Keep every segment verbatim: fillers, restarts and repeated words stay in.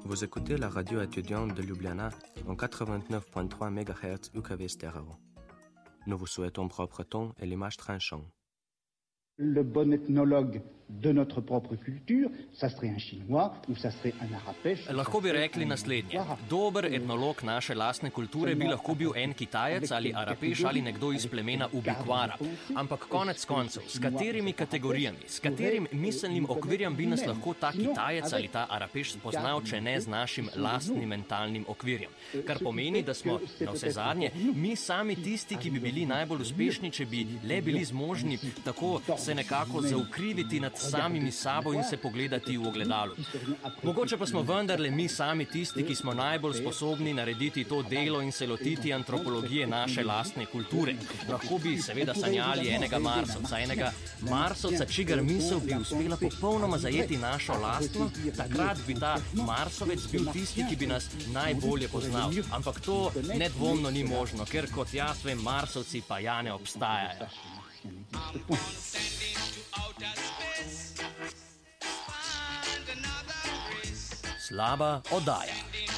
Vous écoutez la radio étudiante de Ljubljana en quatre-vingt-neuf virgule trois mégahertz U K V stéréo. Nous vous souhaitons propre ton et l'image tranchant. Le bon ethnologue de notre propre culture, ça serait un chinois ou ça serait un arapèche. Lahko bi rekli naslednje. Dober etnolog naše lastne kulture bi lahko bil en Kitajec ali Arapeš ali nekdo iz plemena Ubikvara. Ampak konec koncev, s katerimi kategorijami, s katerim miselnim okvirjem bi nas lahko ta Kitajec ali ta Arapeš spoznal, če ne z našim lastnim mentalnim okvirjem. Kar pomeni, da smo na vse zadnje mi sami tisti, ki bi bili najbolj uspešni, če bi le bili zmožni tako se nekako zaukriviti nad samimi sabo in se pogledati v ogledalu. Mogoče pa smo vendarle mi sami tisti, ki smo najbolj sposobni narediti to delo in se lotiti antropologije naše lastne kulture. Lahko bi seveda sanjali enega Marsovca, enega Marsovca, čigar misel bi uspela popolnoma zajeti našo lastno, takrat bi ta Marsovec bil tisti, ki bi nas najbolje poznal. Ampak to nedvomno ni možno, ker kot jaz vem, Marsovci pa ja ne obstajajo. Slaba oddaja.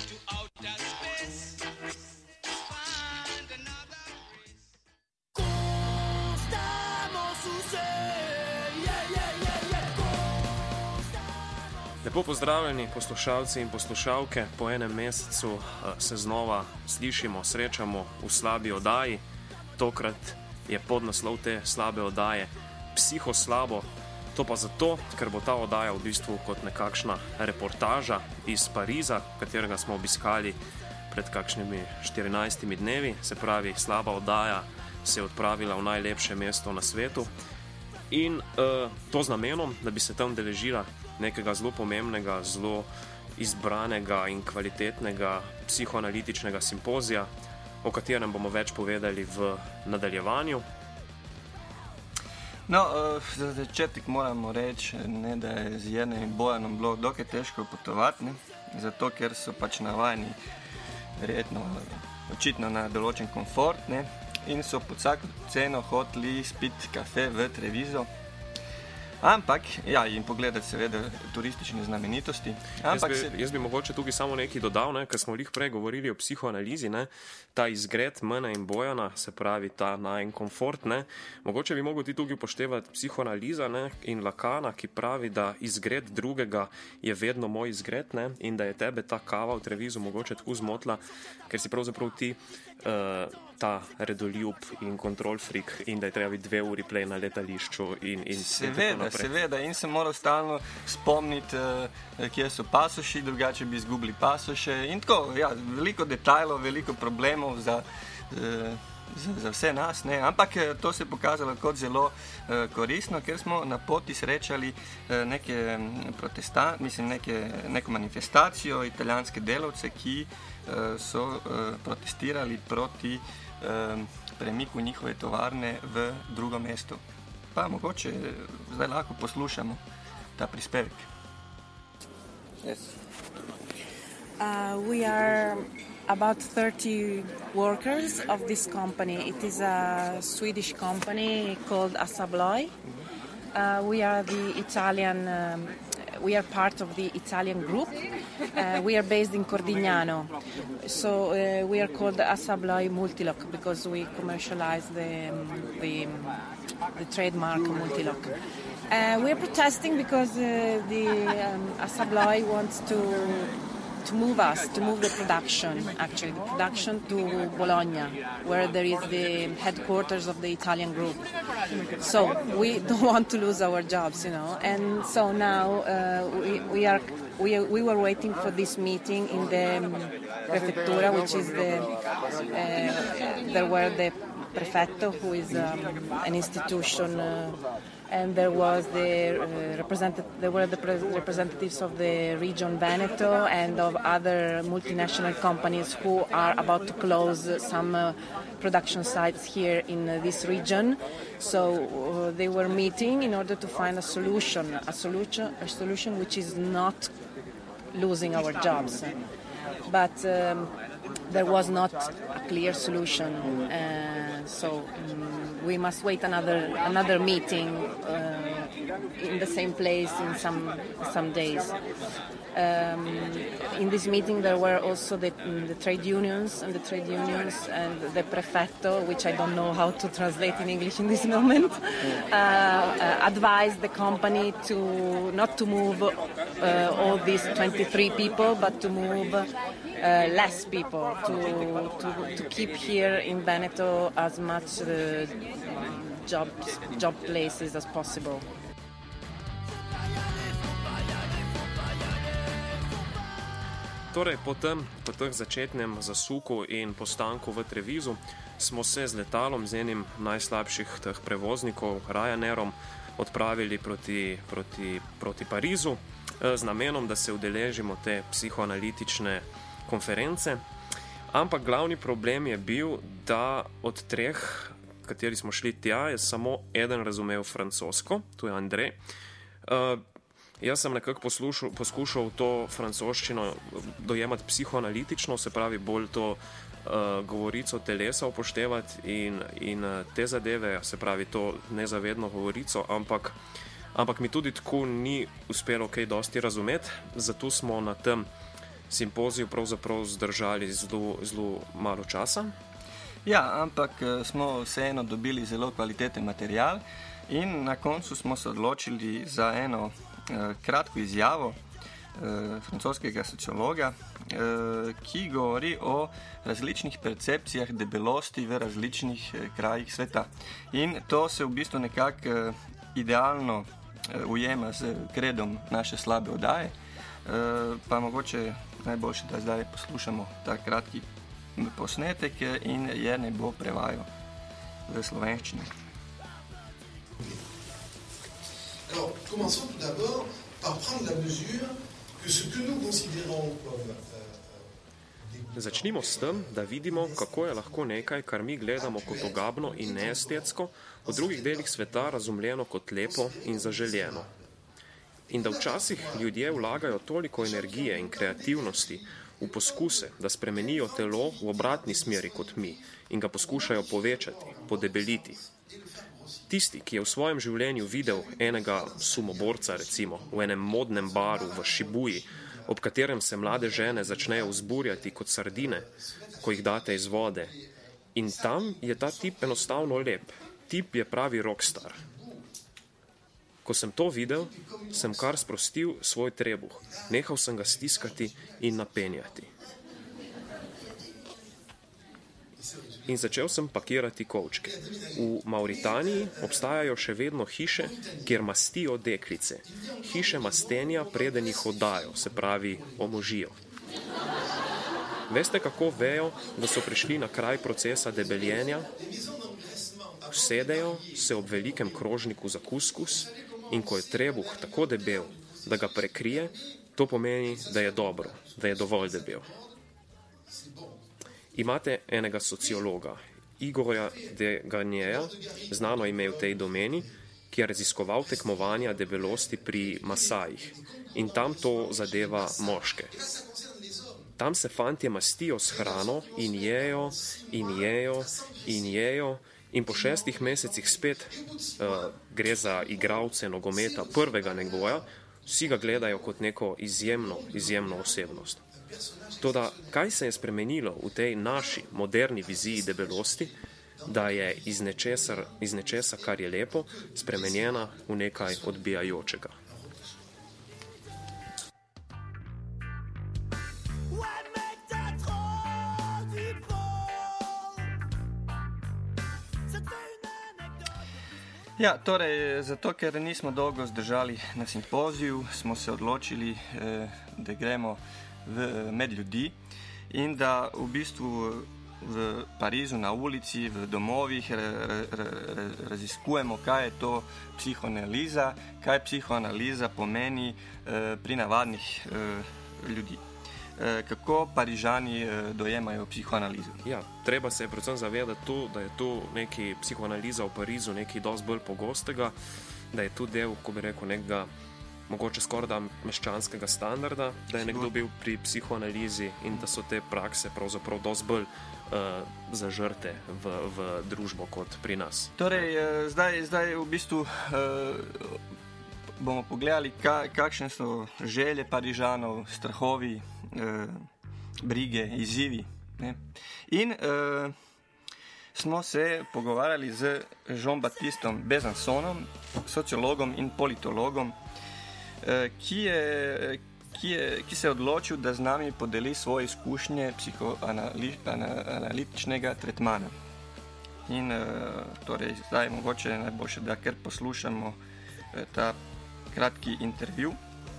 Lepo pozdravljeni poslušalci in poslušalke. Po enem mesecu se znova slišimo, srečamo v slabi oddaji. Tokrat je podnaslov te slabe oddaje Psihoslabo. To pa zato, ker bo ta oddaja v bistvu kot nekakšna reportaža iz Pariza, katerega smo obiskali pred kakšnimi štirinajstimi dnevi. Se pravi, slaba oddaja se je odpravila v najlepše mesto na svetu in uh, to z namenom, da bi se tam deležila nekega zelo pomembnega, zelo izbranega in kvalitetnega psihoanalitičnega simpozija, o katerem bomo več povedali v nadaljevanju. No, uh, za začetek moramo reči, ne, da je z Jernejem in Bojanom bilo dokaj težko potovati, ne, zato ker so pač navajeni verjetno očitno na določen komfort, ne, in so pod vsako ceno hoteli spiti kafe v Treviso. Ampak, ja, in pogledati seveda turistične znamenitosti. Ampak jaz, bi, jaz bi mogoče tukaj samo nekaj dodal, ne, ker smo lih prej govorili o psihoanalizi, ne, ta izgred mene in Bojana, se pravi ta najen komfort, ne, mogoče bi mogel ti tukaj upoštevati psihoanaliza, ne, in Lacana, ki pravi, da izgred drugega je vedno moj izgred, ne, in da je tebe ta kava v Trevisu mogoče tako zmotila, ker si pravzaprav ti uh, ta redoljub in kontrol freak in da je treba biti dve uri play na letališču in, in seveda, seveda, in se moral stalno spomniti, uh, kje so pasoši, drugače bi izgubili pasoše in tako, ja, veliko detajlov, veliko problemov za, uh, za, za vse nas, ne, ampak to se je pokazalo kot zelo uh, koristno, ker smo na poti srečali uh, neke protestant, mislim, neke, neko manifestacijo italijanske delavce, ki uh, so uh, protestirali proti uh, premiku njihove tovarne v drugo mesto. Pa mogoče zdaj lahko poslušamo ta prispevek. Yes. Uh, we are about thirty workers of this company. It is a Swedish company called Assa Abloy. Uh, we are the Italian, um, we are part of the Italian group. Uh, we are based in Cordignano. So uh, we are called Assa Abloy Multilock because we commercialize the, the, the trademark Multilock. Uh, we are protesting because uh, the um, Assa Abloy wants to to move us, to move the production, actually, the production to Bologna, where there is the headquarters of the Italian group. So we don't want to lose our jobs, you know. And so now uh, we, we are we we were waiting for this meeting in the um, prefectura, which is the uh, there were the prefetto, who is um, an institution. Uh, And there was the uh, representative. There were the pre- representatives of the region Veneto and of other multinational companies who are about to close some uh, production sites here in uh, this region. So uh, they were meeting in order to find a solution, a solution, a solution which is not losing our jobs. But um, there was not a clear solution. Uh, so. Um, We must wait another another meeting uh, in the same place in some some days. Um, in this meeting there were also the, the trade unions and the trade unions and the prefetto, which I don't know how to translate in English in this moment, uh, uh, advised the company to not to move uh, all these twenty-three people, but to move uh, less people, to, to to keep here in Veneto as much uh, jobs, job places as possible. Torej, po tem, po teh začetnem zasuku in postanku v Trevisu smo se z letalom, z enim najslabših teh prevoznikov, Ryanairom, odpravili proti, proti, proti Parizu z namenom, da se udeležimo te psihoanalitične konference. Ampak glavni problem je bil, da od treh, kateri smo šli tja, je samo eden razumel francosko, to je Andrej. Uh, Jaz sem nekako poslušal, poskušal to francoščino dojemati psihoanalitično, se pravi bolj to uh, govorico telesa upoštevati in, in uh, te zadeve, se pravi to nezavedno govorico, ampak, ampak mi tudi tako ni uspelo kaj dosti razumeti, zato smo na tem simpoziju pravzaprav zdržali zelo, zelo malo časa. Ja, ampak smo vseeno dobili zelo kvaliteten material in na koncu smo se odločili za eno kratko izjavo eh, francoskega sociologa, eh, ki govori o različnih percepcijah debelosti v različnih eh, krajih sveta. In to se v bistvu nekako eh, idealno eh, ujema z kredom naše slabe oddaje, eh, pa mogoče najboljše, da zdaj poslušamo ta kratki posnetek in je ne bo prevajal v slovenščini. Alors, commençons tout d'abord par prendre la mesure que ce que nous considérons comme... Začnimo s tem, da vidimo, kako je lahko nekaj, kar mi gledamo kot ogabno in neestetsko, v drugih delih sveta razumljeno kot lepo in zaželjeno. In da včasih ljudje vlagajo toliko energije in kreativnosti v poskuse, da spremenijo telo v obratni smeri kot mi in ga poskušajo povečati, podebeliti. Tisti, ki je v svojem življenju videl enega sumoborca, recimo, v enem modnem baru v Šibuji, ob katerem se mlade žene začnejo vzburjati kot sardine, ko jih date iz vode. In tam je ta tip enostavno lep. Tip je pravi rockstar. Ko sem to videl, sem kar sprostil svoj trebuh. Nehal sem ga stiskati in napenjati. In začel sem pakirati kovčke. V Mauritaniji obstajajo še vedno hiše, kjer mastijo deklice. Hiše mastenja, preden jih oddajo, se pravi omožijo. Veste, kako vejo, da so prišli na kraj procesa debeljenja? Usedejo se ob velikem krožniku za kuskus in ko je trebuh tako debel, da ga prekrije, to pomeni, da je dobro, da je dovolj debel. Imate enega sociologa, Igorja de Garnieja, znano ime v tej domeni, ki je raziskoval tekmovanja debelosti pri Masajih in tam to zadeva moške. Tam se fantje mastijo s hrano in jejo in jejo in jejo in po šestih mesecih spet uh, gre za igralce nogometa prvega nivoja, vsi ga gledajo kot neko izjemno, izjemno osebnost. Toda, kaj se je spremenilo v tej naši moderni viziji debelosti, da je iz nečesa, iz nečesa, kar je lepo, spremenjena v nekaj odbijajočega? Ja, torej, zato, ker nismo dolgo zdržali na simpoziju, smo se odločili, eh, da gremo v, med ljudi in da v bistvu v Parizu na ulici, v domovih re, re, re, raziskujemo, kaj je to psihoanaliza, kaj psihoanaliza pomeni eh, pri navadnih eh, ljudi. Eh, kako Parižani eh, dojemajo psihoanalizo? Ja, treba se je predvsem zavedati to, da je to neki psihoanaliza v Parizu nekaj dosti bolj pogostega, da je to del, ko bi rekel, nekega mogoče skoraj da meščanskega standarda, da je nekdo bil pri psihoanalizi in da so te prakse pravzaprav dosti bolj uh, zažrte v, v družbo kot pri nas. Torej, zdaj, zdaj v bistvu uh, bomo pogledali, ka, kakšne so želje Parižanov, strahovi, eh, brige, izzivi. Ne? In eh, smo se pogovarjali z Jean-Baptistom Besançonom, sociologom in politologom, eh, ki, je, ki, je, ki se je odločil, da z nami podeli svoje izkušnje psihoanalitičnega tretmana. In eh, torej, zdaj mogoče najboljše, da kar poslušamo eh, ta kratki intervju.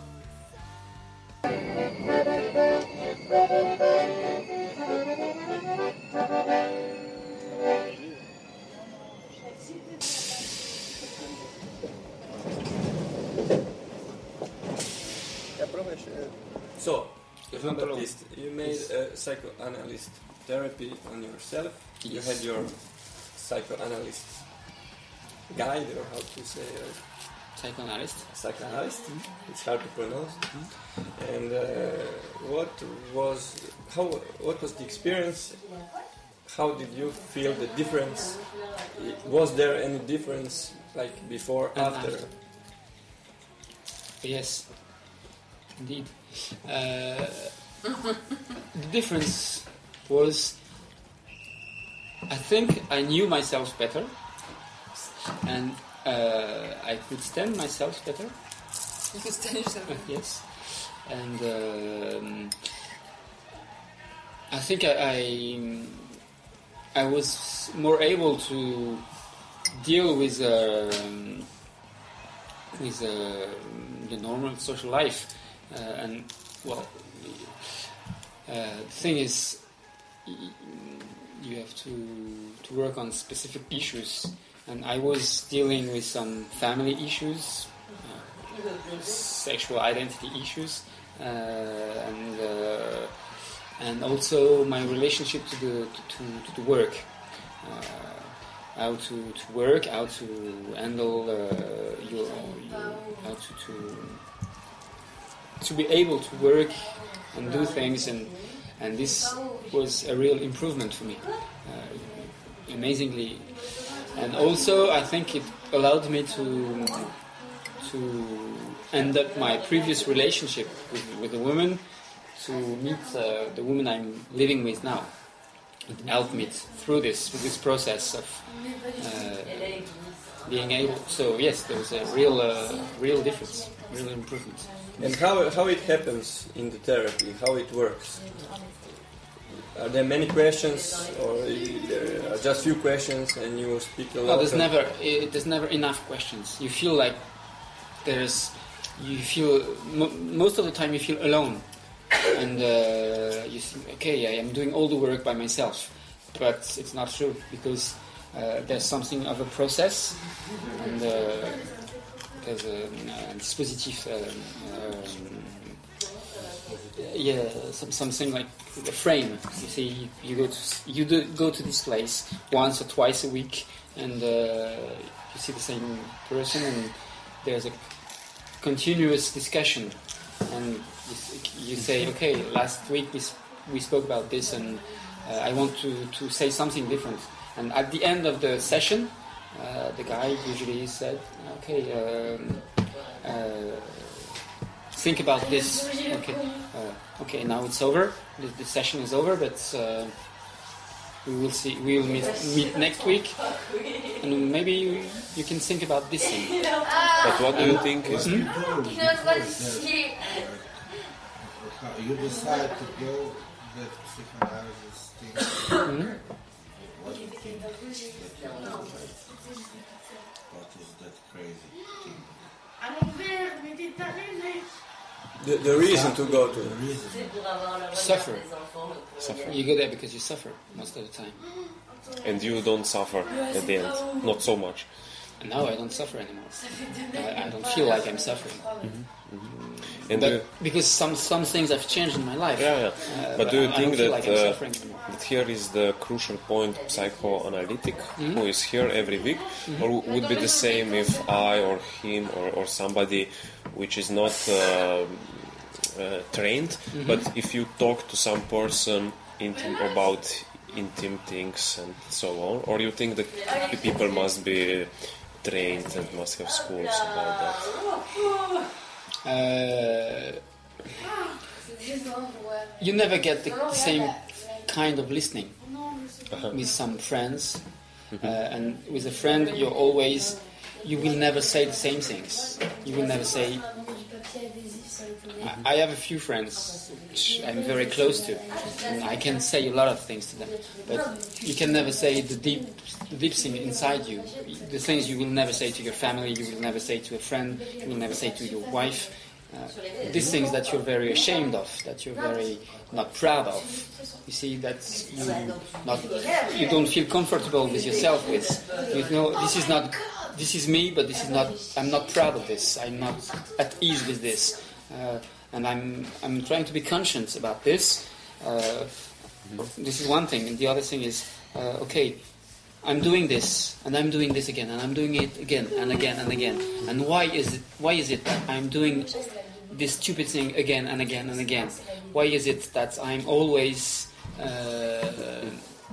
So, Jean-Baptiste, you made a psychoanalyst therapy on yourself. Yes. You had your psychoanalyst guide, or how to say it? Psychoanalyst. Psychoanalyst. Mm-hmm. It's hard to pronounce. Mm-hmm. And uh, what was how? What was the experience? How did you feel the difference? Was there any difference, like before, and after? after? Yes, indeed. Uh, the difference was, I think I knew myself better, and uh, I could stand myself better. You could stand yourself better? Yes. And um, I think I, I I was more able to deal with um, with uh, the normal social life. Uh, and, well, uh, the thing is, you have to, to work on specific issues. And I was dealing with some family issues, uh, sexual identity issues, uh, and uh, and also my relationship to the to, to the work, uh, how to, to work, how to handle uh, your, your how to, to to be able to work and do things, and and this was a real improvement for me, uh, amazingly. And also, I think it allowed me to to end up my previous relationship with, with a woman, to meet uh, the woman I'm living with now. It helped me through this with this process of uh, being able. So yes, there was a real uh, real difference, real improvement. And how how it happens in the therapy? How it works? Are there many questions, or there are just few questions, and you speak a lot? No, there's never it, there's never enough questions. You feel like there's you feel mo- most of the time you feel alone, and uh, you think, okay, I am doing all the work by myself, but it's not true, because uh, there's something of a process, and uh, there's a, a dispositif. Um, um, Yeah, some, something like a frame. You see, you go to you do, go to this place once or twice a week, and uh, you see the same person, and there's a continuous discussion. And you, you say, okay, last week we we spoke about this, and uh, I want to, to say something different. And at the end of the session, uh, the guy usually said, okay. Um, uh, Think about this. Okay, uh, okay. Now it's over. The, the session is over, but uh, we will see. We will meet, meet next week, and maybe you, you can think about this thing. But what do you think is? Hmm? You decide to go that psychoanalysis thing. Mm-hmm. What do you think? What is that crazy thing? The, the reason to go to suffer. suffer. You go there because you suffer most of the time. And you don't suffer at the end, not so much. No, I don't suffer anymore. I, I don't feel like I'm suffering. Mm-hmm. Mm-hmm. And but, uh, because some some things have changed in my life. Yeah, yeah. Uh, but, but do you I, think I that, like uh, that here is the crucial point, psychoanalytic, mm-hmm. who is here every week, mm-hmm. or would be the same if I or him or, or somebody which is not uh, uh, trained, mm-hmm. but if you talk to some person intim- about intimate things and so on, or you think that the people must be trained and must have schools about that? uh, you never get the same kind of listening uh-huh. with some friends, mm-hmm. uh, and with a friend you're always, you will never say the same things. You will never say. I have a few friends which I'm very close to, and I can say a lot of things to them, but you can never say the deep, the deep thing inside you, the things you will never say to your family, you will never say to a friend, you will never say to your wife, uh, these things that you're very ashamed of, that you're very not proud of. You see, that you not, you don't feel comfortable with yourself with. You know, this is not, this is me, but this is not. I'm not proud of this. I'm not at ease with this. Uh, and I'm I'm trying to be conscious about this. Uh, this is one thing, and the other thing is, uh, okay, I'm doing this, and I'm doing this again, and I'm doing it again and again and again. And why is it? Why is it that I'm doing this stupid thing again and again and again? Why is it that I'm always uh,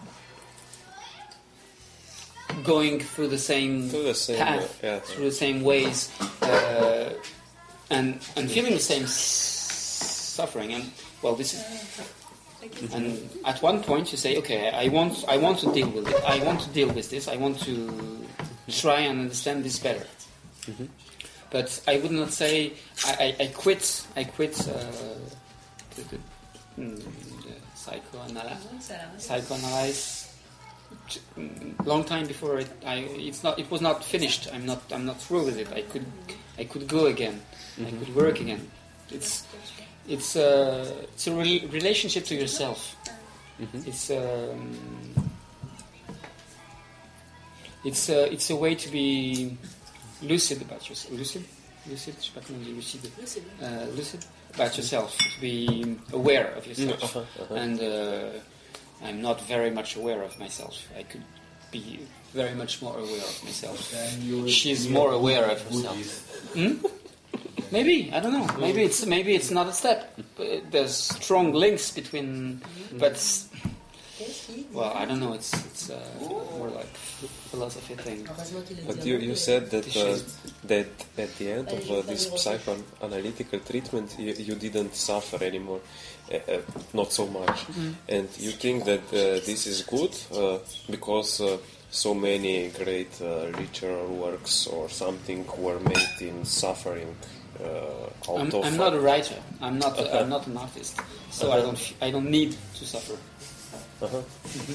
going through the same, through the same path, way, yeah. through the same ways? Uh, And, and feeling the same s- suffering, and well, this is. And at one point, you say, "Okay, I want, I want to deal with it. I want to deal with this. I want to try and understand this better." Mm-hmm. But I would not say I, I, I quit. I quit uh, the, the, the psychoanalysis. Psychoanalysis. Long time before it, I, it's not. It was not finished. I'm not. I'm not through with it. I could. I could go again. Mm-hmm. I could work again. It's it's a it's a re- relationship to yourself. Mm-hmm. It's um, it's a, it's a way to be lucid about yourself. Lucid, lucid. Je sais pas comment on dit lucide. Lucid. Uh, lucid about yourself. To be aware of yourself. Mm-hmm. Uh-huh. And uh, I'm not very much aware of myself. I could be very much more aware of myself. She's more aware of herself. Hmm? Maybe, I don't know. Maybe it's maybe it's not a step. There's strong links between, but well, I don't know. It's it's uh, more like philosophy thing. But you, you said that uh, that at the end of uh, this psychoanalytical treatment, you, you didn't suffer anymore, uh, uh, not so much, mm. and you think that uh, this is good uh, because. Uh, So many great uh, literary works or something were made in suffering. Uh, out I'm, of I'm not a writer. I'm not. Uh-huh. I'm not an artist. So uh-huh. I don't. I don't need to suffer. Uh-huh. Mm-hmm.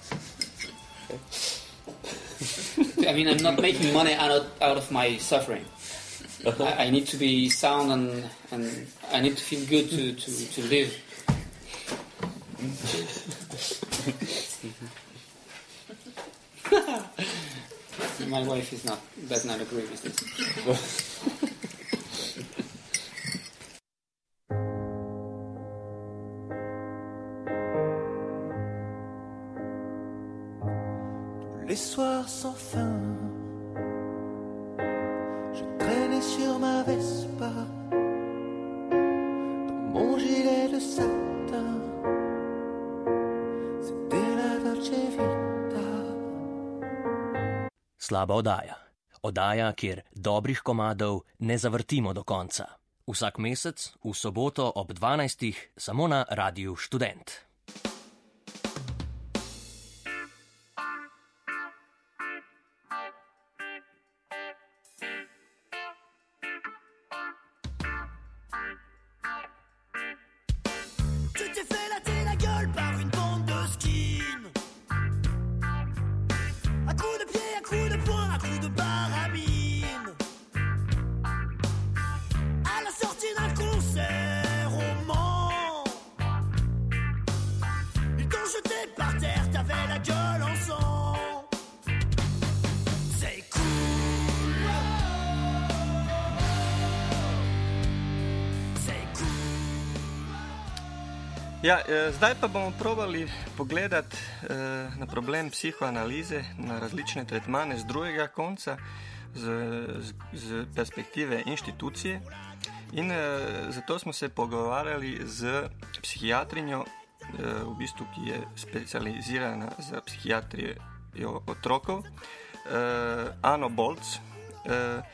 Okay. I mean, I'm not making money out of, out of my suffering. Uh-huh. I, I need to be sound and and I need to feel good to to, to live. My wife is not does not agree with this. Les soirs sans fin, je traînais sur ma Vespa, dans mon gilet de satin. C'était la Dolce Vita. Slaba oddaja. Oddaja, kjer dobrih komadov ne zavrtimo do konca. Vsak mesec, v soboto ob dvanajstih, samo na Radiu Študent. Ja, zdaj pa bomo probali pogledati na problem psihoanalize, na različne tretmane z drugega konca, z, z, z perspektive inštitucije. In zato smo se pogovarjali z psihiatrinjo, v bistvu, ki je specializirana za psihiatrijo otrokov, Ano Bolc,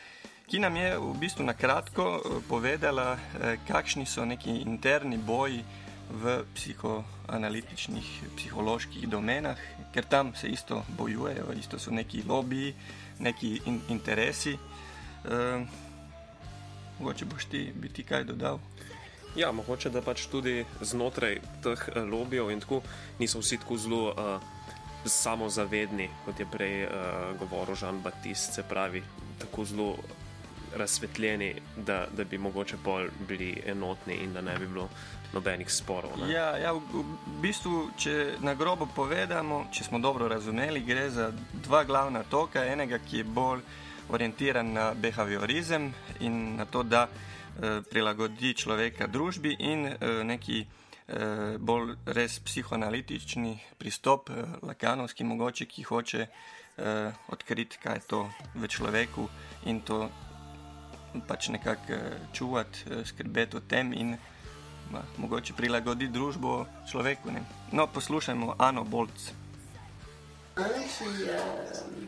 ki nam je v bistvu na kratko povedala, kakšni so neki interni boji v psihoanalitičnih, psiholoških domenah, ker tam se isto bojujejo, isto so neki lobiji, neki in, interesi. E, mogoče boš ti, bi ti kaj dodal? Ja, mogoče, da pač tudi znotraj teh lobijev in tako niso vsi tako zelo uh, samozavedni, kot je prej uh, govoril Jean-Baptiste, se pravi, tako zelo razsvetljeni, da, da bi mogoče pol bili enotni in da ne bi bilo nobenih sporov. Ne? Ja, ja v, v bistvu, če na grobo povedamo, če smo dobro razumeli, gre za dva glavna toka, enega, ki je bolj orientiran na behaviorizem in na to, da eh, prilagodi človeka družbi, in eh, neki eh, bolj res psihoanalitični pristop, eh, lakanovski mogoče, ki hoče eh, odkriti, kaj je to v človeku in to pač nekako eh, čuvati, eh, skrbeti o tem in ma, mogoče prilagoditi družbo človeku. Ne? No, poslušajmo Ano Bolc. Un qui, euh,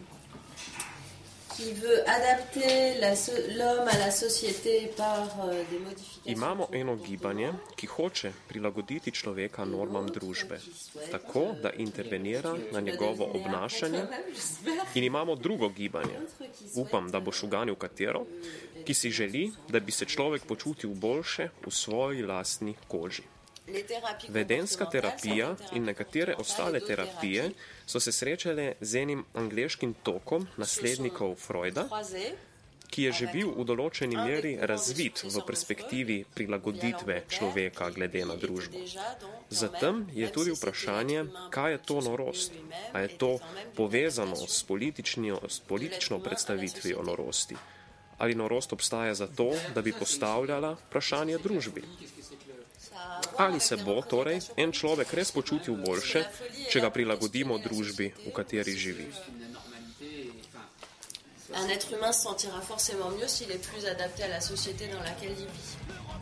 qui veut adapter la so, l'homme à la société par euh, des modifications. Imamo eno gibanje, ki hoče prilagoditi človeka normam družbe, tako da intervenira na njegovo obnašanje, in imamo drugo gibanje, upam, da boš uganil katero, ki si želi, da bi se človek počutil boljše v svoji lastni koži. Vedenska terapija in nekatere ostale terapije so se srečale z enim angleškim tokom naslednikov Freuda, ki je že bil v določeni meri razvit v perspektivi prilagoditve človeka glede na družbo. Zatem je tudi vprašanje, kaj je to norost. A je to povezano s, s politično predstavitvijo norosti? Ali norost obstaja zato, da bi postavljala vprašanje družbi? Ali se bo torej en človek res počutil boljše, če ga prilagodimo družbi, v kateri živi? Un être humain se sentira forcément mieux s'il est plus adapté à la société dans laquelle il vit.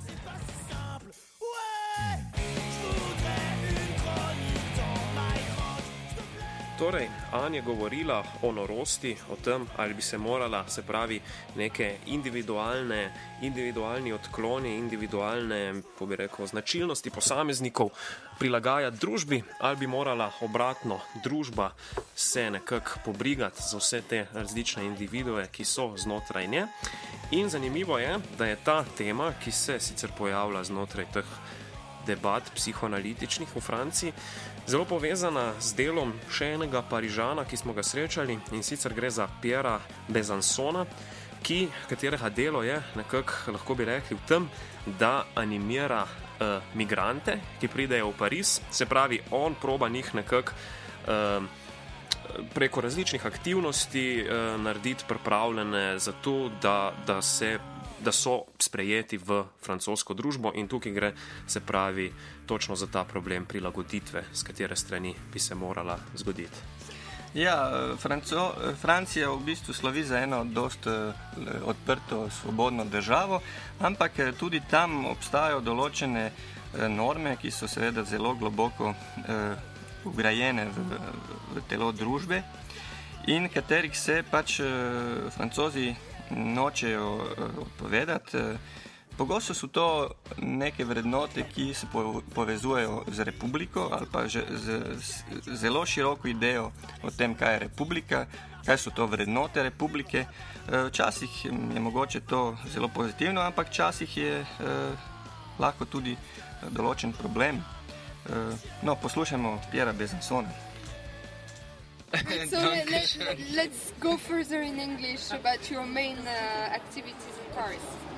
Torej, Anja je govorila o norosti, o tem, ali bi se morala, se pravi, neke individualne, individualni odkloni, individualne, po bi rekel, značilnosti posameznikov prilagajati družbi, ali bi morala obratno družba se nekako pobrigati za vse te različne individue, ki so znotraj nje. In zanimivo je, da je ta tema, ki se sicer pojavlja znotraj teh debat psihoanalitičnih v Franciji, zelo povezana z delom še enega Parižana, ki smo ga srečali, in sicer gre za Pierra Besansona, ki, katerega delo je nekako, lahko bi rekli, v tem, da animira uh, migrante, ki pridejo v Pariz, se pravi, on proba njih nekako uh, preko različnih aktivnosti uh, narediti pripravljene za to, da, da se da so sprejeti v francosko družbo, in tukaj gre, se pravi, točno za ta problem prilagoditve, z katere strani bi se morala zgoditi. Ja, Franco, Francija v bistvu slovi za eno dost odprto, svobodno državo, ampak tudi tam obstajajo določene norme, ki so seveda zelo globoko eh, ugrajene v, v telo družbe in katerih se pač eh, Francozi nočejo odpovedati. Pogosto so to neke vrednote, ki se povezujejo z republiko ali pa že z, z zelo široko idejo o tem, kaj je republika, kaj so to vrednote republike. Včasih je mogoče to zelo pozitivno, ampak včasih je eh, lahko tudi določen problem. Eh, no, poslušajmo Pierra Besansona. So let, let, let's go further in English about your main uh, activities in Paris.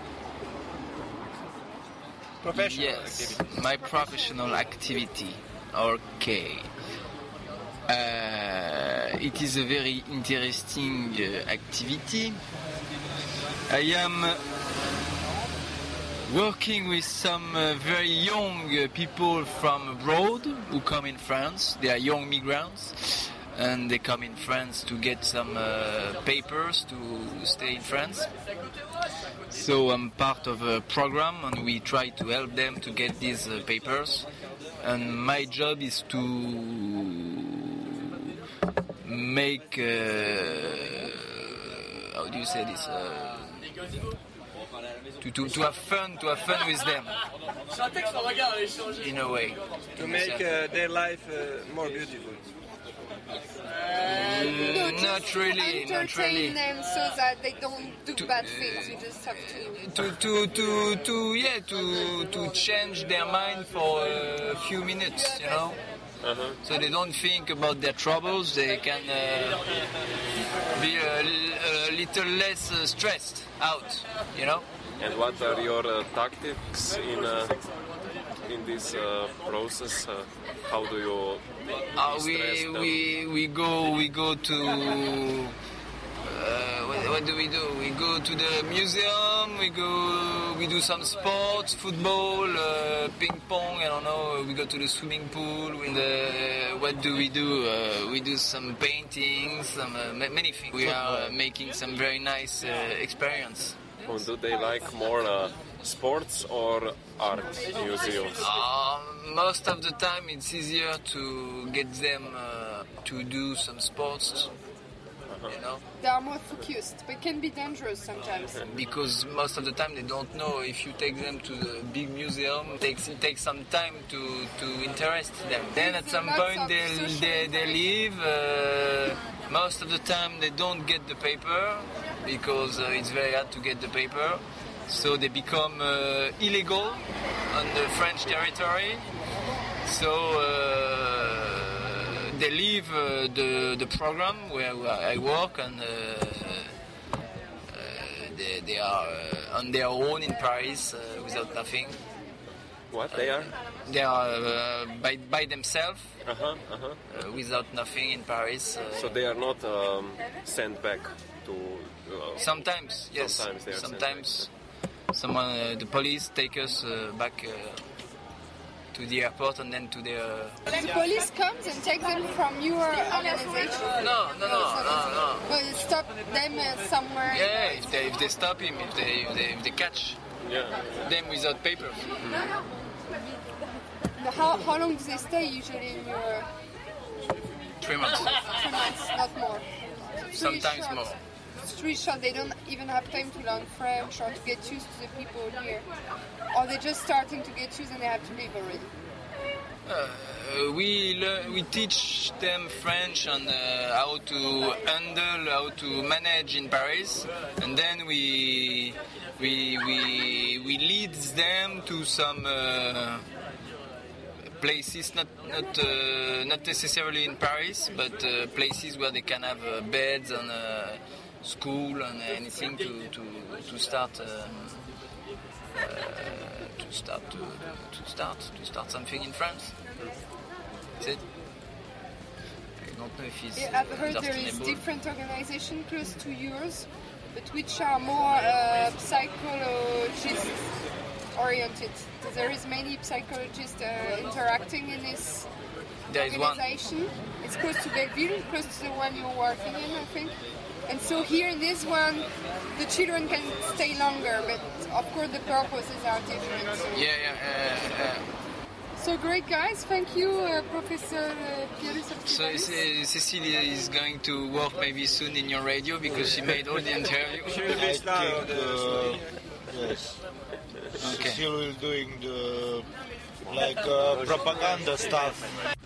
Professional yes, activity. My professional activity. Okay. Uh, it is a very interesting uh, activity. I am working with some uh, very young uh, people from abroad who come in France. They are young migrants. And they come in France to get some uh, papers to stay in France. So I'm part of a program and we try to help them to get these uh, papers. And my job is to make, uh, how do you say this, uh, To, to, to have fun, to have fun with them, in a way. To make uh, their life uh, more beautiful. Mm, No, not just really, not entertain really. them so that they don't do bad things. You just have to. To, to, to, to, yeah, to, to change their mind for a few minutes, you know? Uh-huh. So they don't think about their troubles, they can uh, be a, a little less uh, stressed out, you know? And what are your uh, tactics in uh, in this uh, process? Uh, how do you Uh, we, stress them? we, we go, we go to, uh, what, what do we do? We go to the museum, we go, we do some sports, football, uh, ping pong, I don't know, we go to the swimming pool, and uh, what do we do? Uh, we do some painting, some, uh, ma- many things. We are uh, making some very nice uh, experience. And do they like more uh, sports or art museums? Uh, most of the time it's easier to get them uh, to do some sports, you know? They are more focused, but it can be dangerous sometimes. Because most of the time they don't know. If you take them to the big museum, it takes, it takes some time to, to interest them. Then at some Lots point of they, social they, they leave. Uh, most of the time they don't get the paper because uh, it's very hard to get the paper. So they become uh, illegal on the French territory. So uh, they leave uh, the, the program where I work, and uh, uh, they, they are uh, on their own in Paris uh, without nothing. What they are? They are uh, by, by themselves, Uh-huh, uh-huh. uh, without nothing in Paris. Uh, So they are not um, sent back to... Uh, sometimes, yes. Sometimes they are sent Sometimes someone, uh, the police take us uh, back uh, to the airport and then to the... Uh, The police comes and takes them from your organization. No, no, no, no, no. But you stop them uh, somewhere. Yeah, if they, if they stop him, if they, if they, if they catch yeah. them without papers. How, how long do they stay usually in your... Three months. Three months, not more. Three Sometimes short. more. It's really short. They don't even have time to learn French or to get used to the people here. Or they're just starting to get used and they have to leave already. Uh, we learn, we teach them French and uh, how to handle, how to manage in Paris, and then we we we we lead them to some uh, places, not not uh, not necessarily in Paris, but uh, places where they can have uh, beds and uh, school and anything to to to start. Um, uh, to start to, to start to start something in France. That's it. I don't know if it's Yeah, I've heard there is understandable. different organizations close to yours, but which are more uh, psychologist oriented. There is many psychologists uh, interacting in this There is one. organization. It's close to Belleville, close to the one you're working in, I think. And so here in this one, the children can stay longer, but of course the purposes are different. So. Yeah, yeah, uh, uh, So great, guys. Thank you, uh, Professor uh, Pierre So uh, Cecilia is going to work maybe soon in your radio because she made all the interview. I think, uh, yes. Okay. Still will doing the like uh, propaganda stuff.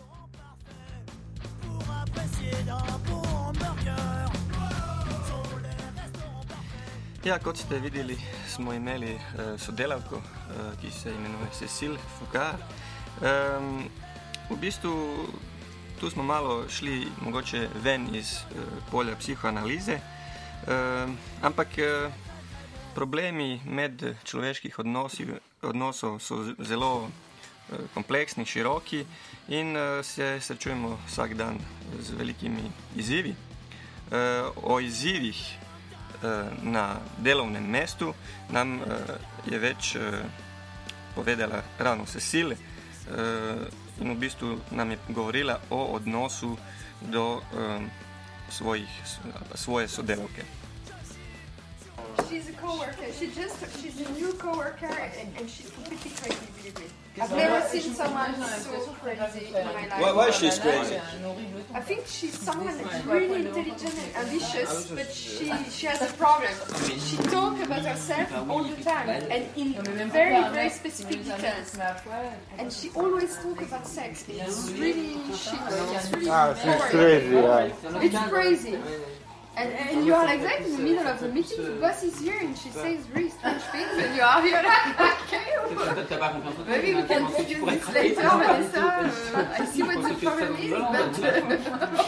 Ja, kot ste videli, smo imeli uh, sodelavko, uh, ki se imenuje Cecile Foucault. Um, v bistvu tu smo malo šli mogoče ven iz uh, polja psihoanalize, uh, ampak uh, problemi med človeških odnosi, odnosov so zelo uh, kompleksni, široki in uh, se srečujemo vsak dan z velikimi izzivi. Uh, o izzivih na delovnem mestu nam je več povedala ravno Cecile in v bistvu nam je govorila o odnosu do svojih, svoje sodelavke. she's a co-worker. She just, she's a new co-worker and, and she's completely crazy, believe me. I've never seen someone so crazy in my life. Why, why she's crazy? I think she's someone that's really intelligent and ambitious, but she, she has a problem. She talks about herself all the time and in very, very specific details. And she always talks about sex. It's really shit. It's really Ah, she's boring. crazy, yeah. It's crazy. And, and you are like that in the middle of the meeting, the boss is here and she says really strange things and you are here like, okay, maybe we can discuss this later, Vanessa. Uh, I see what the problem is, but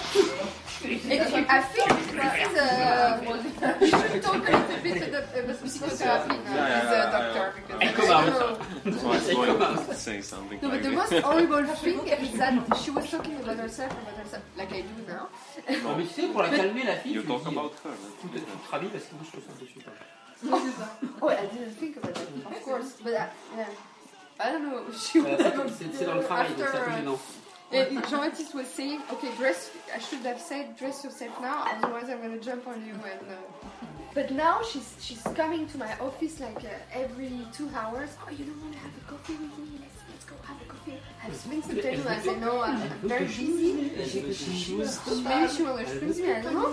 uh, I think this is a... We should talk a little bit about psychotherapy now with the doctor, because I don't know. Say something. No, but the most horrible thing is that she was talking about herself, about herself, like I do now. Non, mais tu sais, pour la calmer, la fille, You tu talk lui dis, about her. tout est tout ravi parce que moi je trouve ça un peu super. Oh, I didn't think about that, of course, but uh, yeah. I don't know, she was Euh, going c'est- c'est dans le travail, donc c'est un peu after, gênant. uh, Jean-Baptiste was saying, okay, dress, I should have said, dress yourself now, otherwise I'm going to jump on you. And, uh, but now she's she's coming to my office like uh, every two hours. Oh, you don't want to have a coffee with me? Let's, let's go have a coffee. I have things to tell you. I say, no, I'm, I'm very busy. Maybe she will excuse me, I don't know.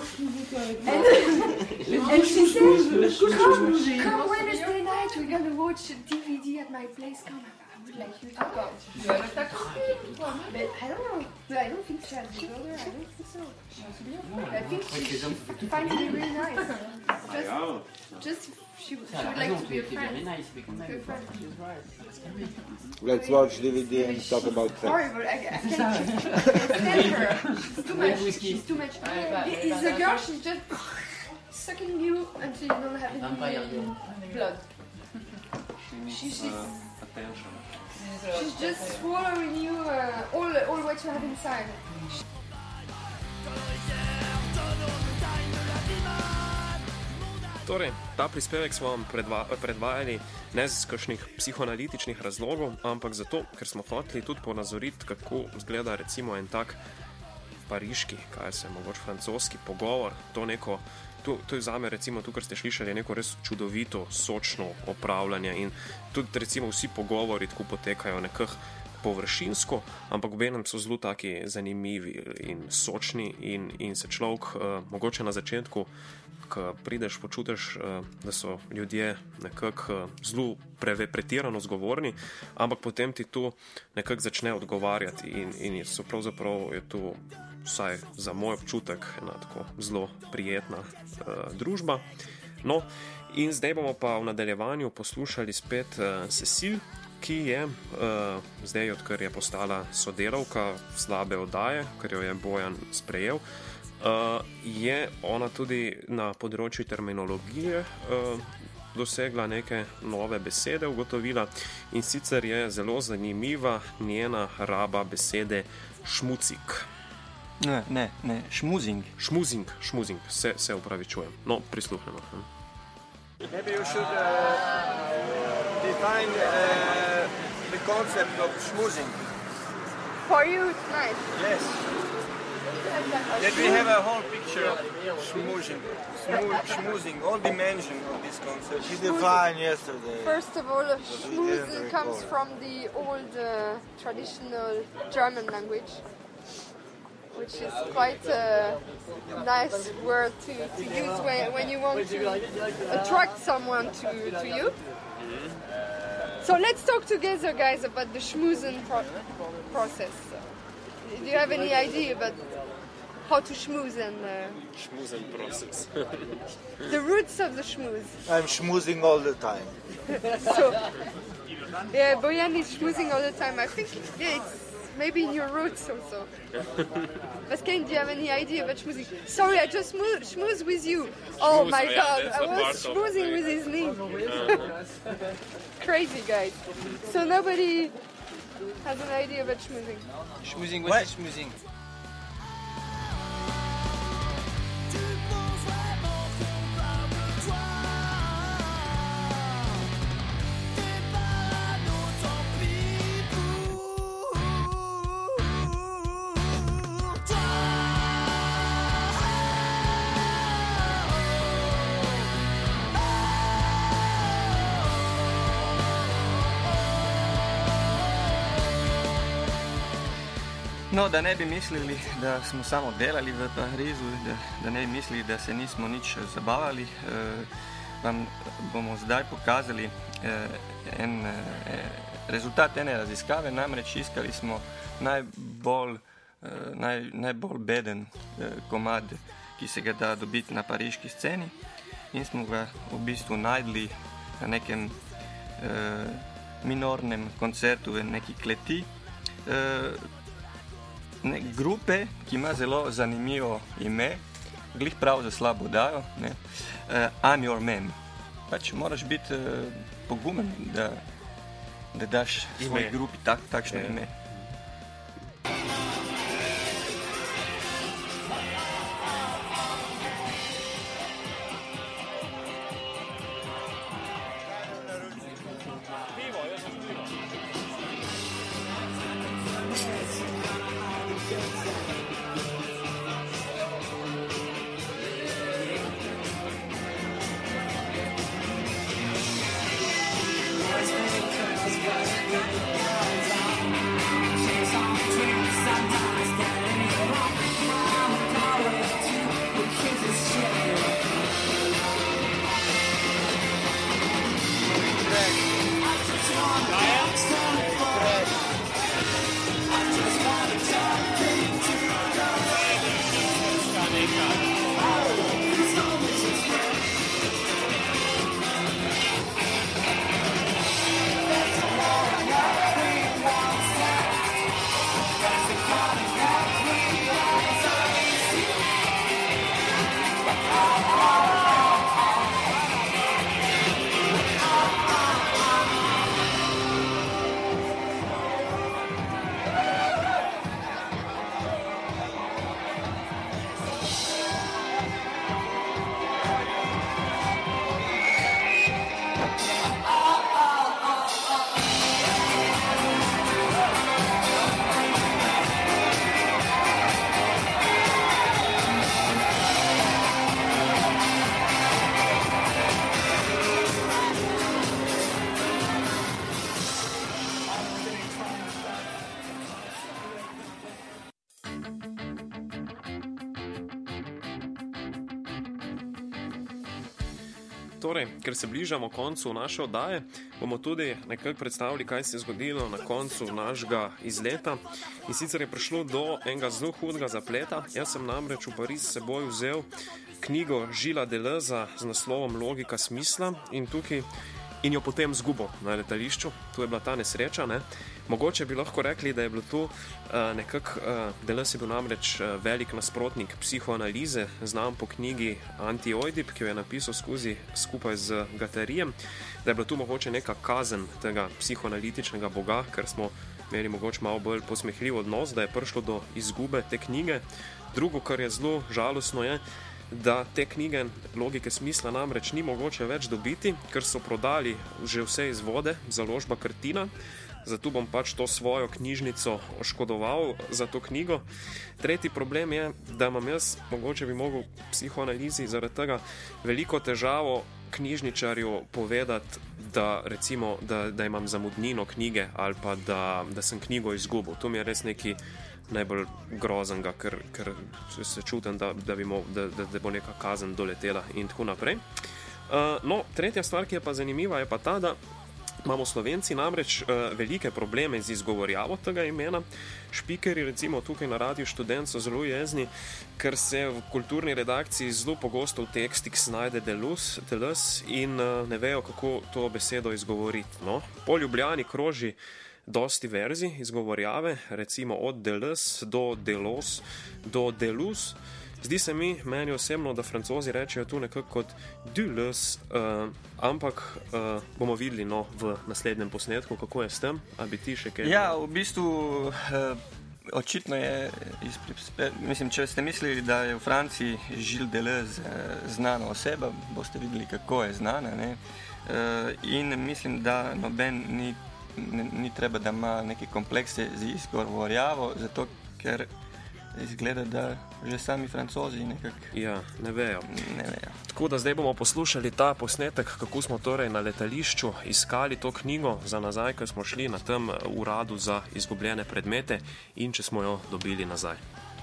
And, and she says, come, come Wednesday night, we're going to watch a D V D at my place. Come, I would like you to come. But I don't know. But I don't think she has a brother. I don't think so. I think she, she finds me really nice. Just, just she, she would like to be a friend. To be a friend. Let's watch D V D and talk about sex. Horrible. I, I can't stand her. She's too much. She's too much. Is a girl, she's just sucking you until you don't have any blood. She, she's, she's just swallowing you uh, all, all what you have inside. Torej, ta prispevek smo vam predva predvajali ne iz kakšnih psihoanalitičnih razlogov, ampak zato, ker smo hoteli tudi ponazoriti, kako izgleda recimo en tak pariški, kaj se mogoče francoski pogovor, to neko, to, to je zame recimo tu, kar ste slišali, neko res čudovito, sočno opravljanje in tudi recimo vsi pogovori tako potekajo nekah površinsko, ampak v enem so zelo taki zanimivi in sočni in, in se človek uh, mogoče na začetku, ko prideš, počutiš, uh, da so ljudje nekako uh, zelo preve, pretirano zgovorni, ampak potem ti to nekako začne odgovarjati in, in so pravzaprav je to vsaj za moj občutek ena tako zelo prijetna uh, družba. No, in zdaj bomo pa v nadaljevanju poslušali spet uh, Cecil, ki je uh, zdaj, odkar je postala sodelavka slabe oddaje, ker jo je Bojan sprejel, uh, je ona tudi na področju terminologije uh, dosegla neke nove besede, ugotovila, in sicer je zelo zanimiva njena raba besede šmucik. Ne, ne, ne, šmuzing. Šmuzing, šmuzing, se, se upravičujem. No, prisluhnemo. Maybe you should uh, define uh, the concept of schmoozing. For you, it's nice. Yes. That we have a whole picture of schmoozing, Schmoo- schmoozing, all dimensions of this concept. She defined yesterday. First of all, didn't schmooze comes recall. from the old uh, traditional German language, which is quite a nice word to, to use when, when you want to attract someone to, to you. So let's talk together, guys, about the schmoozing pro process. Do you have any idea about how to schmooze and uh, Schmoozing process. the roots of the schmooze? I'm schmoozing all the time. So, yeah, Boyan is schmoozing all the time. I think, yeah, it's maybe in your roots also. Pascal, do you have any idea about schmoozing? Sorry, I just schmoo schmooze with you. Oh Schmooze, my yeah, god, that's I a was part of schmoozing it. with his knee. Crazy guys. So nobody has an idea about schmoozing. Schmoozing, what is schmoozing? Toi No, da ne bi mislili, da smo samo delali v Parizu, da, da ne bi mislili, da se nismo nič zabavali, eh, vam bomo zdaj pokazali eh, en eh, rezultat ene raziskave, namreč iskali smo najbolj, eh, naj, najbolj beden eh, komad, ki se ga da dobiti na pariški sceni in smo ga v bistvu najdli na nekem eh, minornem koncertu v neki kleti. Eh, Ne, grupe, ki ima zelo zanimivo ime, glih prav za slabo dajo, ne, uh, I'm Your Man. Pač moraš biti uh, pogumen, da, da daš svoji grupi tak, takšno yeah. ime. Torej, ker se bližamo koncu naše oddaje, bomo tudi nekako predstavili, kaj se je zgodilo na koncu našega izleta. In sicer je prišlo do enega zelo hudega zapleta. Jaz sem namreč v Pariz s seboj vzel knjigo Gilesa Deleuza z naslovom Logika smisla in tukaj in jo potem zgubo na letališču. Tu je bila ta nesreča, ne? Mogoče bi lahko rekli, da je bilo tu uh, nekako, uh, Deleuze je bil namreč uh, velik nasprotnik psihoanalize, znam po knjigi Anti-Oidip, ki jo je napisal skozi skupaj z Guattarijem, da je bilo tu mogoče neka kazen tega psihoanalitičnega boga, ker smo imeli mogoče malo bolj posmehljiv odnos, da je prišlo do izgube te knjige. Drugo, kar je zelo žalostno, je, da te knjige Logike smisla namreč ni mogoče več dobiti, ker so prodali že vse izvode, založba Kartina, zato bom pač to svojo knjižnico oškodoval za to knjigo. Tretji problem je, da imam jaz, mogoče bi mogel psihoanalizi zaradi tega veliko težavo knjižničarju povedati, da recimo, da, da imam zamudnino knjige ali pa da, da sem knjigo izgubil. To mi je res neki najbolj groznega, ker, ker se čutim, da, da, bi mo, da, da, da bo neka kazen doletela in tako naprej. Uh, no, tretja stvar, ki je pa zanimiva, je pa ta, da imamo Slovenci namreč uh, velike probleme z izgovorjavo tega imena. Špikeri, recimo tukaj na Radiu Študent, so zelo jezni, ker se v kulturni redakciji zelo pogosto v tekstih znajde Deleuze in uh, ne vejo, kako to besedo izgovoriti. No? Po Ljubljani kroži dosti verzij izgovorjave, recimo od Deleuze do Delos do Deleuze. Zdi se mi, meni osebno, da Francozi rečejo tu nekako kot Deleuze, uh, ampak uh, bomo videli no, v naslednjem posnetku, kako je s tem. A bi ti še kaj? Ja, v bistvu uh, očitno je, izpre, mislim, če ste mislili, da je v Franciji Gilles Deleuze uh, znana oseba, boste videli, kako je znana. Ne? Uh, in mislim, da noben ni Ni, ni treba, da ima neke komplekse z izgovorjavo, zato ker izgleda, da že sami Francozi nekako ja, ne vejo. Ne vejo. Tako da zdaj bomo poslušali ta posnetek, kako smo torej na letališču iskali to knjigo za nazaj, ko smo šli na tem uradu za izgubljene predmete in če smo jo dobili nazaj.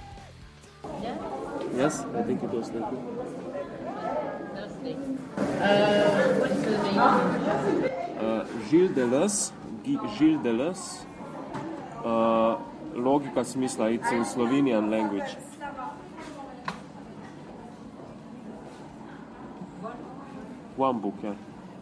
Yes, I think it was like it. Uh, what is the name? Uh, Gilles Deleuze, Gilles Deleuze, uh, logika smisla, it's in Slovenian language. One book, yeah.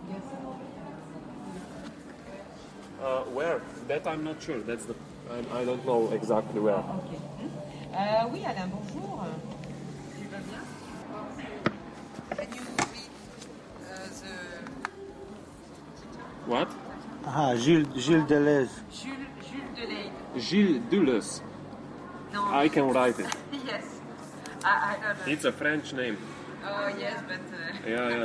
Uh, where? That I'm not sure. That's the. I, I don't know exactly where. Okay. Euh, oui, Alain, bonjour. Tu vas bien? Can you read uh, the... What? Ah, Gilles, Gilles Deleuze. Jules, Jules Deleuze. Gilles Deleuze. No. I can write it. Yes. I, I don't know. It's a French name. Oh, yes, but... Uh... Yeah, yeah.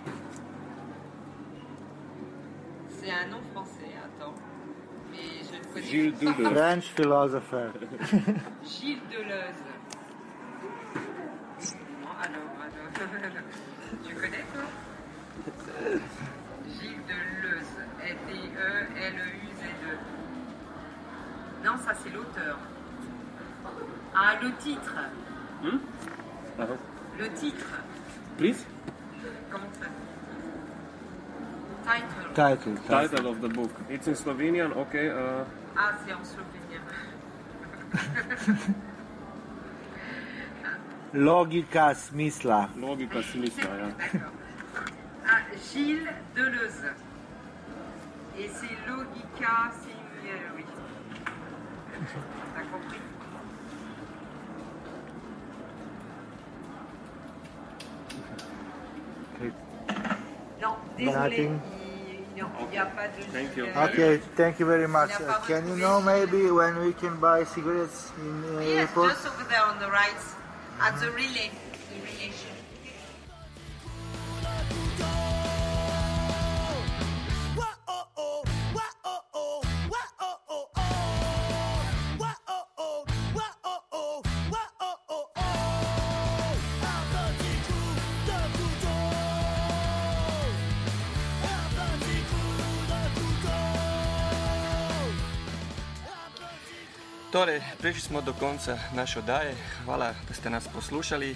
C'est un nom français, attends. Mais je ne connais Gilles pas. Deleuze. French philosopher. Gilles Deleuze. Non, alors, alors. Tu connais, toi? Gilles Deleuze. D E L E U Z E. Non, ça, c'est l'auteur. Ah, le titre. Hmm? Uh-huh. Le titre. Please? Comment ça? Title. Title. Title. Title of the book. It's in Slovenian, okay. Uh... Ah, c'est en slovénien. Logika smisla. Logika smisla, ja. D'accord. Ah, Gilles Deleuze. Et c'est Logika similaire, oui. T'as compris? Non, désolé. Il n'y a pas de... Thank you. Okay, thank you very much. Il n'y a Uh, pas can you retrouvé. know maybe when we can buy cigarettes in uh, Yes, airport? just over there on the right, at the relay, the relay shop. Torej, prišli smo do konca naše oddaje. Hvala, da ste nas poslušali.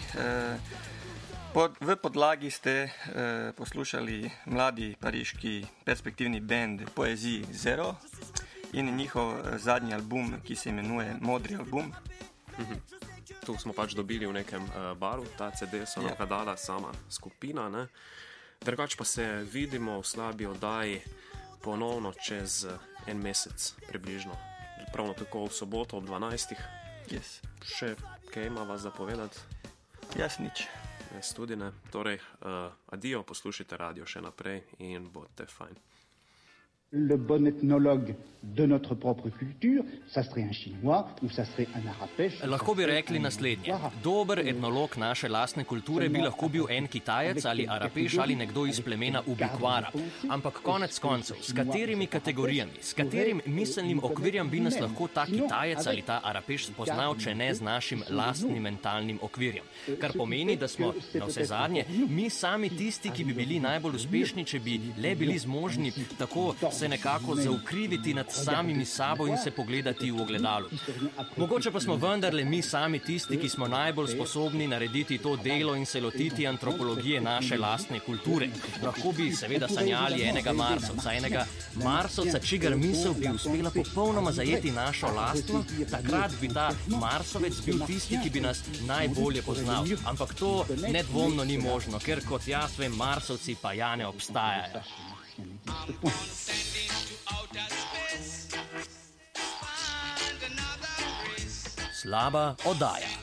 Pod, v podlagi ste eh, poslušali mladi pariški perspektivni band Poeziji Zero in njihov zadnji album, ki se imenuje Modri album. Mhm. Tu smo pač dobili v nekem uh, baru, ta C D so nam ga dala sama skupina. Ne? Drugač pa se vidimo v slabi oddaji ponovno čez en mesec približno. Pravno tako v soboto ob dvanajstih. Yes. Še kaj ima vas zapovedati? Jaz nič. Jaz tudi ne. Torej, uh, adijo, poslušajte radio še naprej in bodite fajn. Le bon ethnologue de notre propre culture, ça serait un chinois ou ça serait un arapèche. Lahko bi rekli naslednje. Dober etnolog naše lastne kulture bi lahko bil en Kitajec ali Arapeš ali nekdo iz plemena Ubiquara. Ampak konec koncev, s katerimi kategorijami, s katerim miselnim okvirjem bi nas lahko ta Kitajec ali ta Arapeš spoznal, če ne z našim lastnim mentalnim okvirjem. Kar pomeni, da smo na vse zadnje mi sami tisti, ki bi bili najbolj uspešni, če bi le bili zmožni tako se nekako zaukriviti nad samimi sabo in se pogledati v ogledalu. Mogoče pa smo vendarle mi sami tisti, ki smo najbolj sposobni narediti to delo in se lotiti antropologije naše lastne kulture. Lahko bi seveda sanjali enega Marsovca, enega Marsovca, čigar misel bi uspela popolnoma zajeti našo lastno, takrat bi ta Marsovec bil tisti, ki bi nas najbolje poznal. Ampak to nedvomno ni možno, ker kot jaz vem, Marsovci pa ja ne obstajajo. Slaba oddaja.